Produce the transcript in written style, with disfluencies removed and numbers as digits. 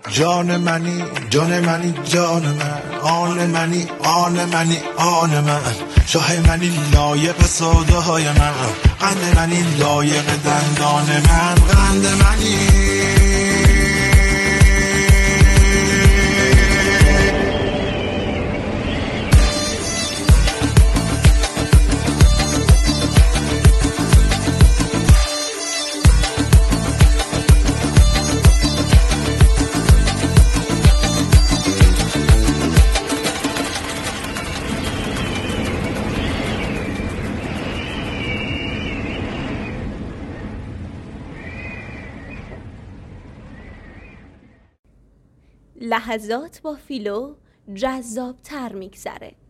جان منی جان منی جان من، آن منی آن منی آن من، شاه منی لایق سوده های من، قند منی لایق دندان من، قند منی. لحظات با فیلو جذاب‌تر میگذره.